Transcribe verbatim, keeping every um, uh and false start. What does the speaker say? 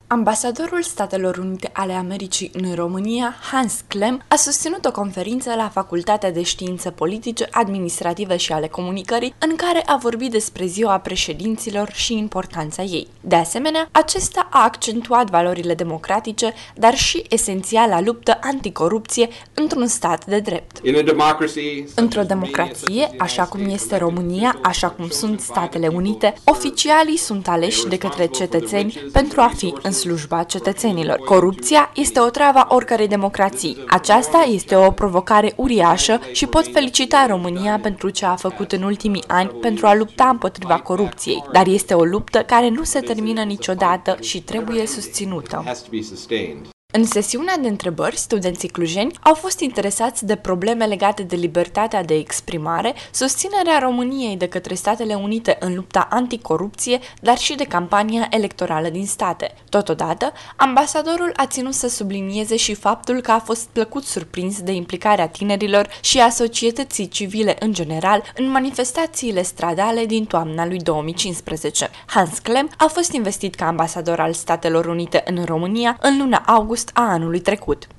Ambasadorul Statelor Unite ale Americii în România, Hans Klemm, a susținut o conferință la Facultatea de Științe Politice, Administrative și ale Comunicării, în care a vorbit despre Ziua Președinților și importanța ei. De asemenea, acesta a accentuat valorile democratice, dar și esențiala luptă anticorupție într-un stat de drept. Într-o democrație, așa cum este România, așa cum sunt Statele Unite, oficialii sunt aleși de către cetățeni pentru a fi în slujba cetățenilor. Corupția este o travă a oricărei democrații. Aceasta este o provocare uriașă și pot felicita România pentru ce a făcut în ultimii ani pentru a lupta împotriva corupției, dar este o luptă care nu se termină niciodată și trebuie susținută. În sesiunea de întrebări, studenții clujeni au fost interesați de probleme legate de libertatea de exprimare, susținerea României de către Statele Unite în lupta anticorupție, dar și de campania electorală din state. Totodată, ambasadorul a ținut să sublinieze și faptul că a fost plăcut surprins de implicarea tinerilor și a societății civile în general în manifestațiile stradale din toamna lui două mii cincisprezece. Hans Klemm a fost investit ca ambasador al Statelor Unite în România în luna august a anului trecut.